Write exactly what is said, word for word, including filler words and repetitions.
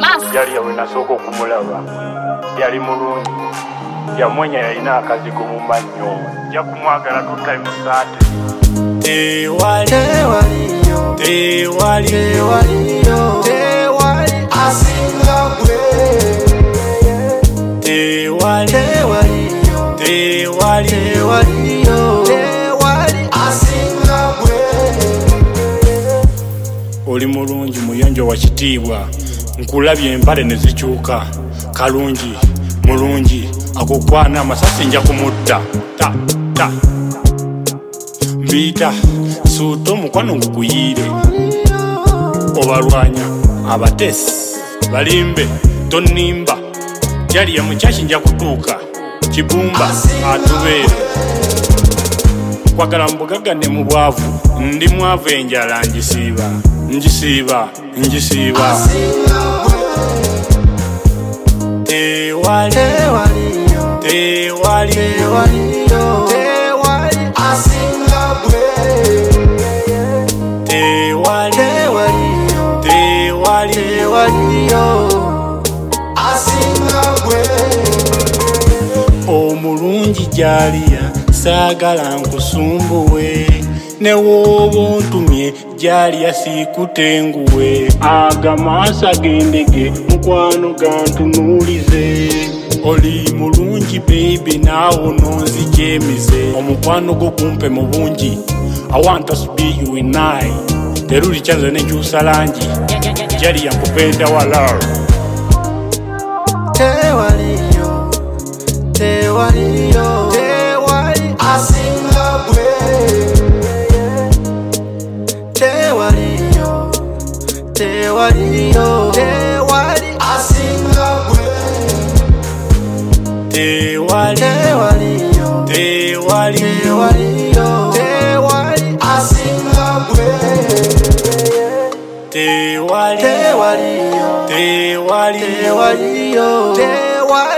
yali yawe nasooka okumulaba yali mulungi yamwenya yalina akazigo mu mannyo nja kumwagala tutayimusaate tewali tewaliyo tewali tewaliyo tewali asinga gwe tewali tewaliyo tewali tewaliyo tewali asinga gwe oli mulungi muyonjo wa kitiibwa nkulabye empale ne zikyuka kalungi mulungi akukwana amasasi nja kumutta ta ta mbita suuta omukwano ngukuyiire obalwanya abatesi balimbe tonimba jali ya muchachi nja kutuuka kibumba atubeere kwagala mbugaga ne mu bwavu ndi mwavu enjala njisiiba njisiiba njisiiba tewali tewaliyo tewali tewaliyo tewali asinga gwe tewali tewaliyo tewali tewaliyo asinga gwe omulungi jaliya saagala nkusumbuwe newooba ontumye jaliya siikutenguwe agamaaso agendege mukwano gantunuulize oli mulungi baby naawo nonzijeemize omukwano gwo kumpe mu bungi I want us to be you and I teruli kyanze nekyusa langi jaliya nkupenda wala tewaliyo tewaliyo tewali asinga gwe tewaliyo tewaliyo tewali asinga gwe tewali tewaliyo tewali tewaliyo tewali asinga gwe tewali tewaliyo tewali tewaliyo tewali